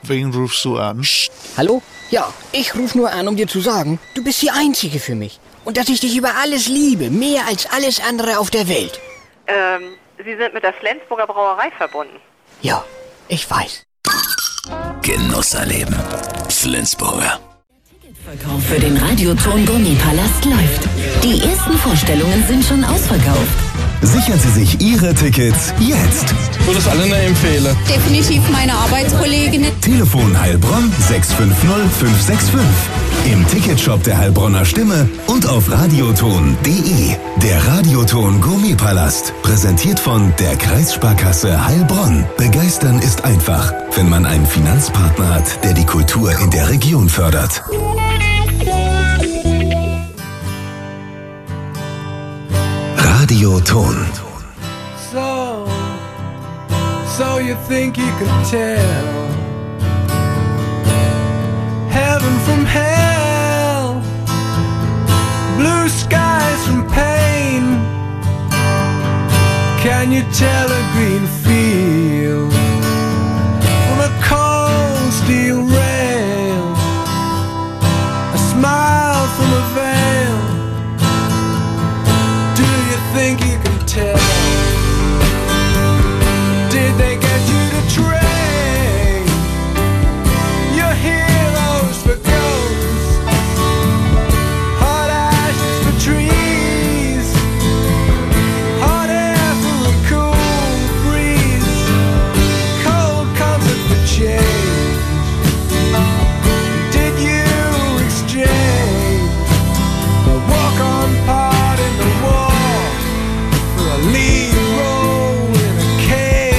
wen rufst du an? Psst. Hallo? Ja, ich rufe nur an, um dir zu sagen, du bist die Einzige für mich. Und dass ich dich über alles liebe, mehr als alles andere auf der Welt. Sie sind mit der Flensburger Brauerei verbunden. Ja, ich weiß. Genuss erleben. Flensburger. Verkauf für den Radioton Gourmet-Palast läuft. Die ersten Vorstellungen sind schon ausverkauft. Sichern Sie sich Ihre Tickets jetzt. Ich würde es allen empfehlen. Definitiv meine Arbeitskollegin. Telefon Heilbronn 650 565. Im Ticketshop der Heilbronner Stimme und auf radioton.de. Der Radioton Gourmet-Palast. Präsentiert von der Kreissparkasse Heilbronn. Begeistern ist einfach, wenn man einen Finanzpartner hat, der die Kultur in der Region fördert. Radioton. So you think you could tell heaven from hell, blue skies from pain. Can you tell a green field from a cold steel rail, a smile from a veil? Do you think you can tell? Did they get you to train your heroes for ghosts, hot ashes for trees, hot air for a cool breeze, cold comfort for change? Did you exchange the walk-on part in the war for a lead role in a cage?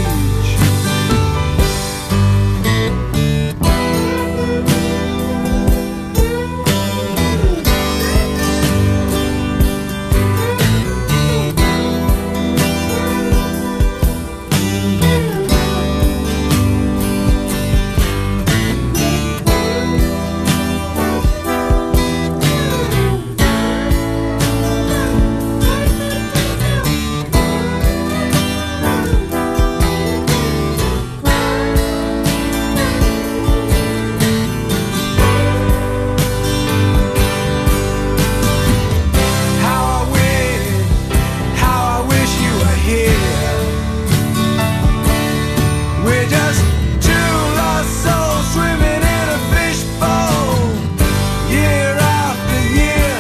How I wish you were here. We're just two lost souls swimming in a fishbowl, year after year,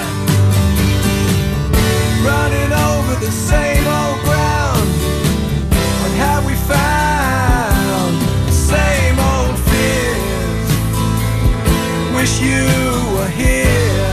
running over the same old ground. What have we found? The same old fears. Wish you were here.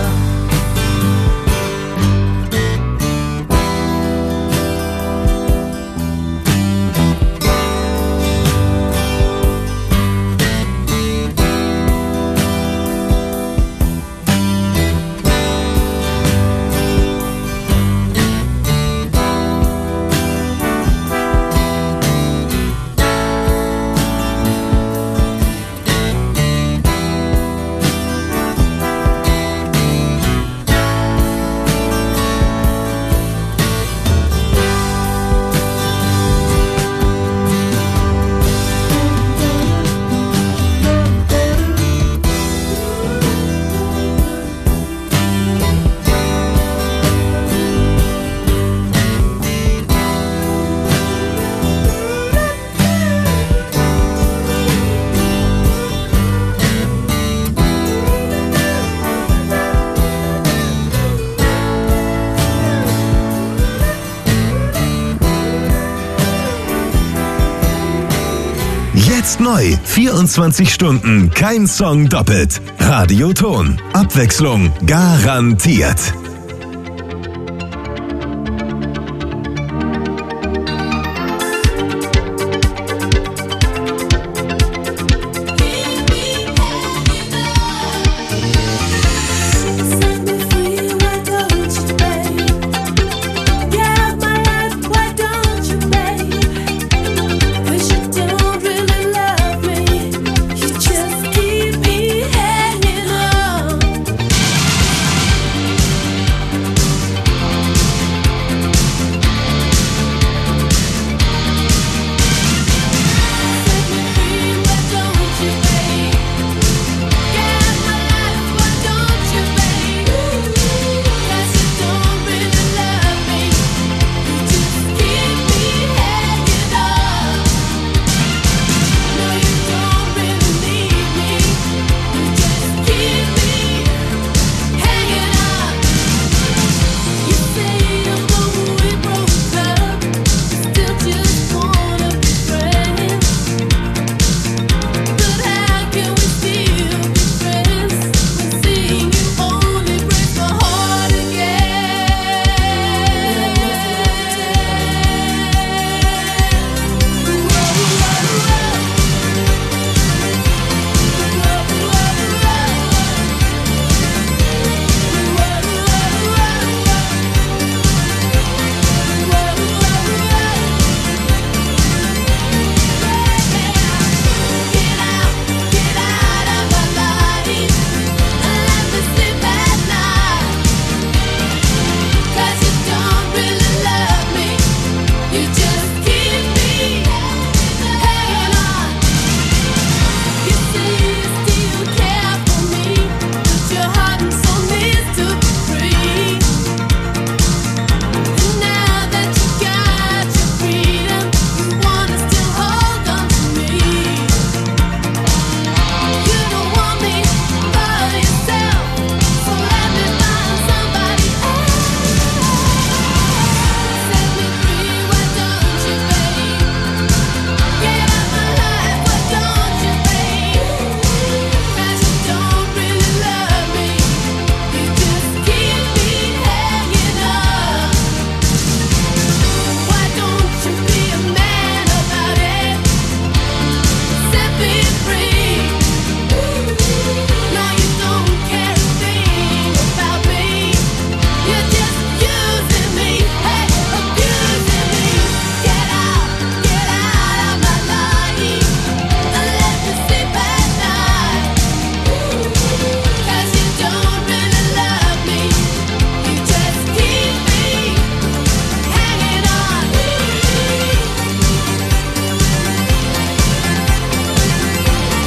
Jetzt neu. 24 Stunden. Kein Song doppelt. Radioton. Abwechslung garantiert.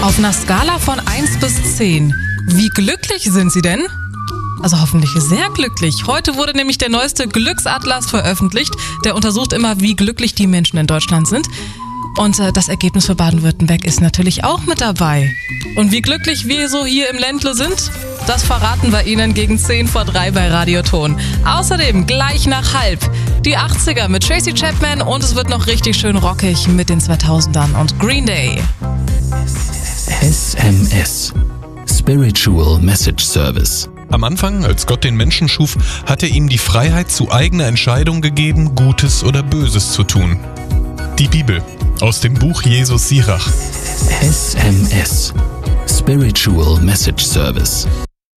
Auf einer Skala von 1 bis 10, wie glücklich sind Sie denn? Also hoffentlich sehr glücklich. Heute wurde nämlich der neueste Glücksatlas veröffentlicht. Der untersucht immer, wie glücklich die Menschen in Deutschland sind. Und das Ergebnis für Baden-Württemberg ist natürlich auch mit dabei. Und wie glücklich wir so hier im Ländle sind, das verraten wir Ihnen gegen 10 vor 3 bei Radioton. Außerdem gleich nach halb die 80er mit Tracy Chapman und es wird noch richtig schön rockig mit den 2000ern und Green Day. SMS. Spiritual Message Service. Am Anfang, als Gott den Menschen schuf, hat er ihm die Freiheit zu eigener Entscheidung gegeben, Gutes oder Böses zu tun. Die Bibel aus dem Buch Jesus Sirach. SMS. Spiritual Message Service.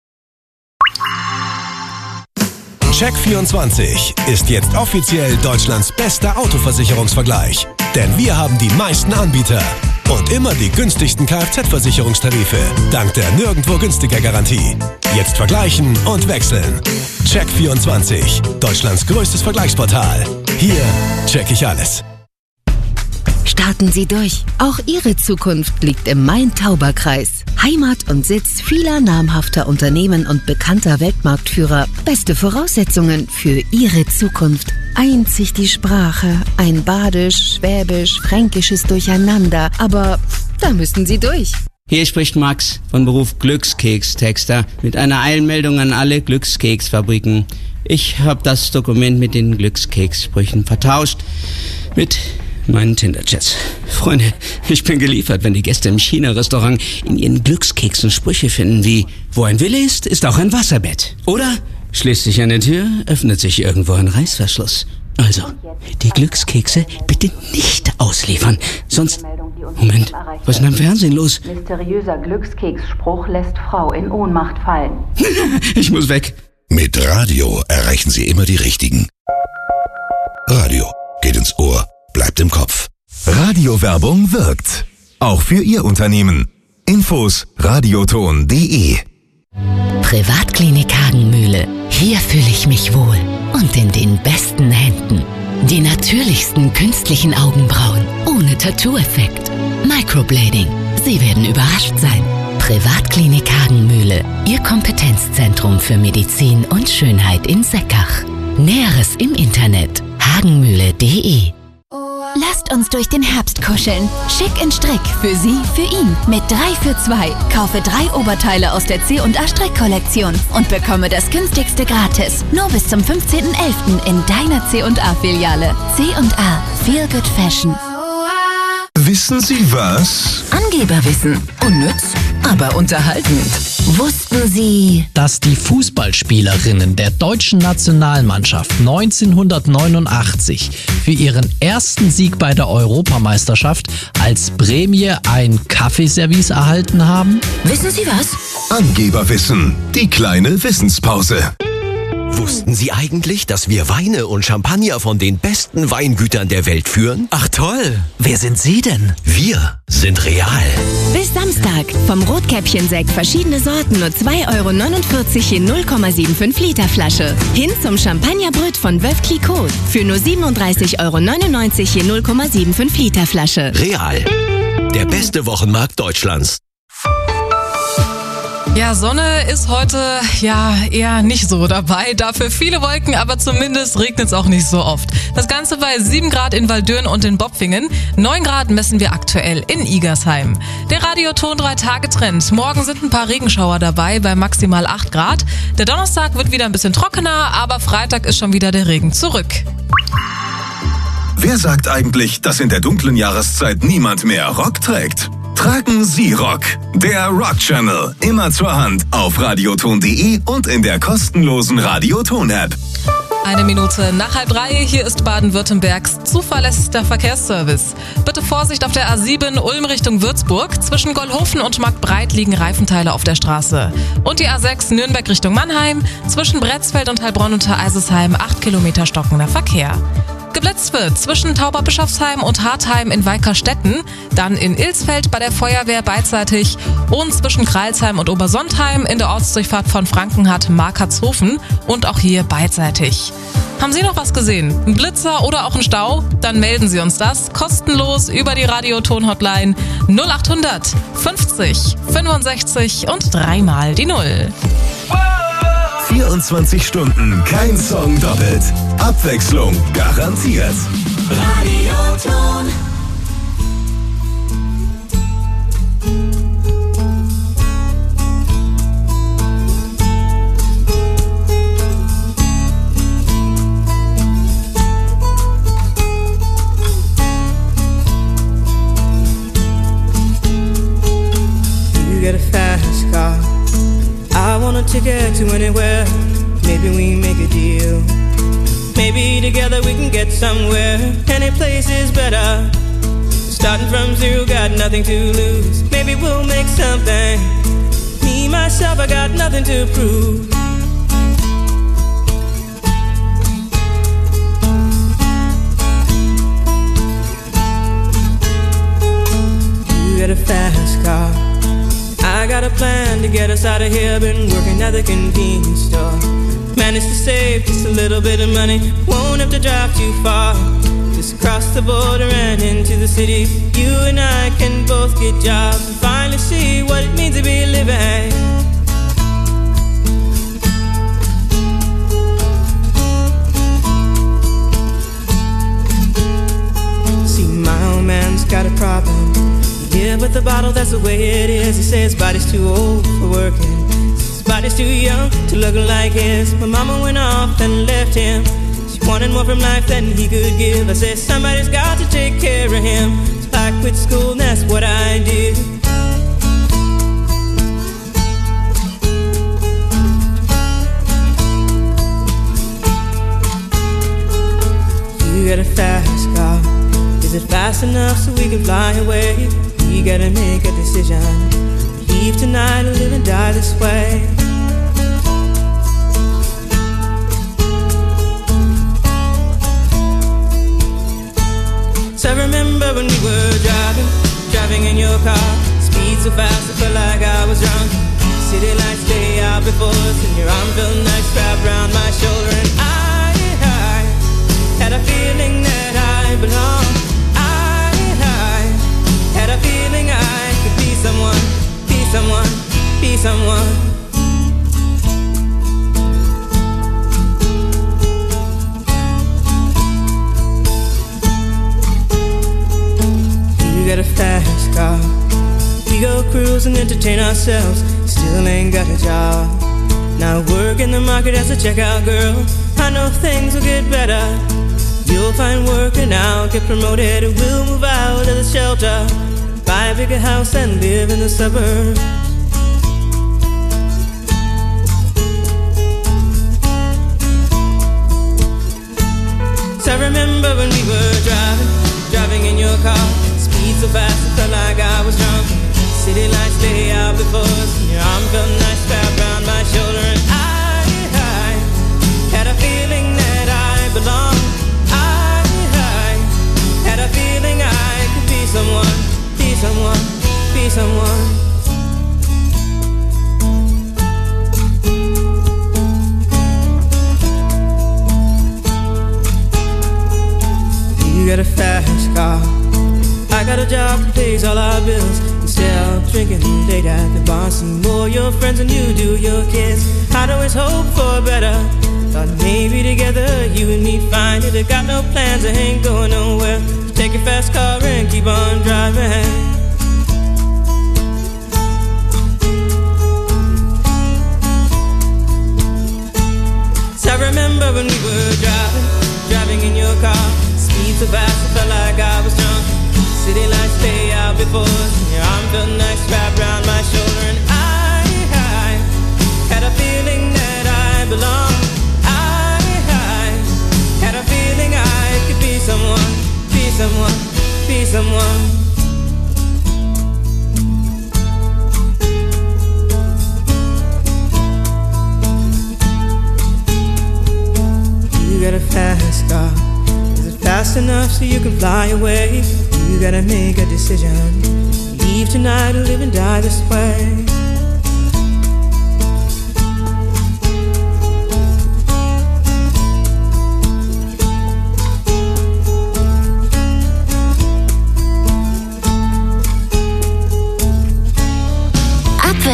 Check24 ist jetzt offiziell Deutschlands bester Autoversicherungsvergleich. Denn wir haben die meisten Anbieter und immer die günstigsten Kfz-Versicherungstarife. Dank der nirgendwo günstiger Garantie. Jetzt vergleichen und wechseln. Check24, Deutschlands größtes Vergleichsportal. Hier check ich alles. Starten Sie durch. Auch Ihre Zukunft liegt im Main-Tauber-Kreis. Heimat und Sitz vieler namhafter Unternehmen und bekannter Weltmarktführer. Beste Voraussetzungen für Ihre Zukunft. Einzig die Sprache. Ein badisch, schwäbisch, fränkisches Durcheinander. Aber da müssen Sie durch. Hier spricht Max von Beruf Glückskekstexter mit einer Eilmeldung an alle Glückskeksfabriken. Ich habe das Dokument mit den Glückskekssprüchen vertauscht mit meinen Tinder-Chats. Freunde, ich bin geliefert, wenn die Gäste im China-Restaurant in ihren Glückskeksen Sprüche finden wie: Wo ein Wille ist auch ein Wasserbett. Oder schließt sich eine Tür, öffnet sich irgendwo ein Reißverschluss. Also, die Glückskekse bitte nicht ausliefern, sonst... Moment, was ist denn am Fernsehen los? Mysteriöser Glückskeksspruch lässt Frau in Ohnmacht fallen. Ich muss weg. Mit Radio erreichen Sie immer die Richtigen. Radio geht ins Ohr, bleibt im Kopf. Radiowerbung wirkt. Auch für Ihr Unternehmen. Infos radioton.de. Privatklinik Hagenmühle. Hier fühle ich mich wohl und in den besten Händen. Die natürlichsten künstlichen Augenbrauen ohne Tattoo-Effekt. Microblading. Sie werden überrascht sein. Privatklinik Hagenmühle. Ihr Kompetenzzentrum für Medizin und Schönheit in Seckach. Näheres im Internet. hagenmühle.de. Lasst uns durch den Herbst kuscheln. Schick in Strick. Für Sie, für ihn. Mit 3 für 2. Kaufe 3 Oberteile aus der C&A Strickkollektion und bekomme das günstigste gratis. Nur bis zum 15.11. in deiner C&A Filiale. C&A. Feel Good Fashion. Wissen Sie was? Angeberwissen. Unnütz, aber unterhaltend. Wussten Sie, dass die Fußballspielerinnen der deutschen Nationalmannschaft 1989 für ihren ersten Sieg bei der Europameisterschaft als Prämie ein Kaffeeservice erhalten haben? Wissen Sie was? Angeberwissen. Die kleine Wissenspause. Wussten Sie eigentlich, dass wir Weine und Champagner von den besten Weingütern der Welt führen? Ach toll! Wer sind Sie denn? Wir sind Real. Bis Samstag. Vom Rotkäppchensekt verschiedene Sorten nur 2,49 € je 0,75 Liter Flasche. Hin zum Champagnerbrüt von Veuve Clicquot für nur 37,99 € je 0,75 Liter Flasche. Real. Der beste Wochenmarkt Deutschlands. Ja, Sonne ist heute ja eher nicht so dabei. Dafür viele Wolken, aber zumindest regnet es auch nicht so oft. Das Ganze bei 7 Grad in Waldürn und in Bopfingen. 9 Grad messen wir aktuell in Igersheim. Der Radioton 3-Tage-Trend. Morgen sind ein paar Regenschauer dabei bei maximal 8 Grad. Der Donnerstag wird wieder ein bisschen trockener, aber Freitag ist schon wieder der Regen zurück. Wer sagt eigentlich, dass in der dunklen Jahreszeit niemand mehr Rock trägt? Tragen Sie Rock. Der Rock Channel. Immer zur Hand auf radioton.de und in der kostenlosen Radioton-App. 1 Minute nach 2:30. Hier ist Baden-Württembergs zuverlässigster Verkehrsservice. Bitte Vorsicht auf der A7 Ulm Richtung Würzburg. Zwischen Gollhofen und Marktbreit liegen Reifenteile auf der Straße. Und die A6 Nürnberg Richtung Mannheim. Zwischen Bretzfeld und Heilbronn unter Eiselsheim 8 Kilometer stockender Verkehr. Geblitzt wird zwischen Tauberbischofsheim und Hartheim in Weikerstetten, dann in Ilsfeld bei der Feuerwehr beidseitig und zwischen Kreilsheim und Obersontheim in der Ortsdurchfahrt von Frankenhardt-Markertshofen und auch hier beidseitig. Haben Sie noch was gesehen? Ein Blitzer oder auch ein Stau? Dann melden Sie uns das kostenlos über die Radioton-Hotline 0800 50 65 und 3 die 0. 24 Stunden, kein Song doppelt. Abwechslung garantiert. Radioton. You get a fast car. I want a ticket to anywhere. Maybe we make a deal. Maybe together we can get somewhere. Any place is better. Starting from zero, got nothing to lose. Maybe we'll make something. Me, myself, I got nothing to prove. You got a fast car. I got a plan to get us out of here. Been working at the convenience store. Managed to save just a little bit of money. Won't have to drive too far. Just cross the border and into the city. You and I can both get jobs and finally see what it means to be living. See, my old man's got a problem. Yeah, with the bottle, that's the way it is. He says his body's too old for working. His body's too young to look like his. My mama went off and left him. She wanted more from life than he could give. I said, somebody's got to take care of him. So I quit school and that's what I did. You got a fast car. Is it fast enough so we can fly away? We gotta make a decision. Leave tonight or live and die this way. So I remember when we were driving in your car. Speed so fast I felt like I was drunk. City lights lay out before us, and your arm felt nice wrapped around my shoulder. And I had a feeling that I belonged. Had a feeling I could be someone, be someone, be someone. You got a fast car. We go cruise and entertain ourselves. Still ain't got a job. Now work in the market as a checkout girl. I know things will get better. You'll find work and I'll get promoted. We'll move out of the shelter, buy a bigger house and live in the suburbs. So I remember when we were driving in your car. Speed so fast it felt like I was drunk. City lights lay out before us, and your arm felt nice wrapped around my shoulder. And I had a feeling that I belonged. Had a feeling I could be someone, be someone, be someone. You got a fast car. I got a job that pays all our bills. Instead of drinking late at the bar, see more your friends than you do your kids. I'd always hope for better. Thought maybe together you and me find it. I got no plans, I ain't going nowhere. So take your fast car and keep on driving. So I remember when we were driving in your car. Speed so fast I felt like I was drunk. City lights lay out before us, and your arm felt nice wrapped around my shoulder. And I had a feeling that I belonged. Had a feeling I could be someone, be someone, be someone. You got a fast car. Is it fast enough so you can fly away? You gotta make a decision. Leave tonight or live and die this way.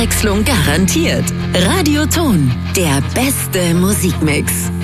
Abwechslung garantiert. Radioton, der beste Musikmix.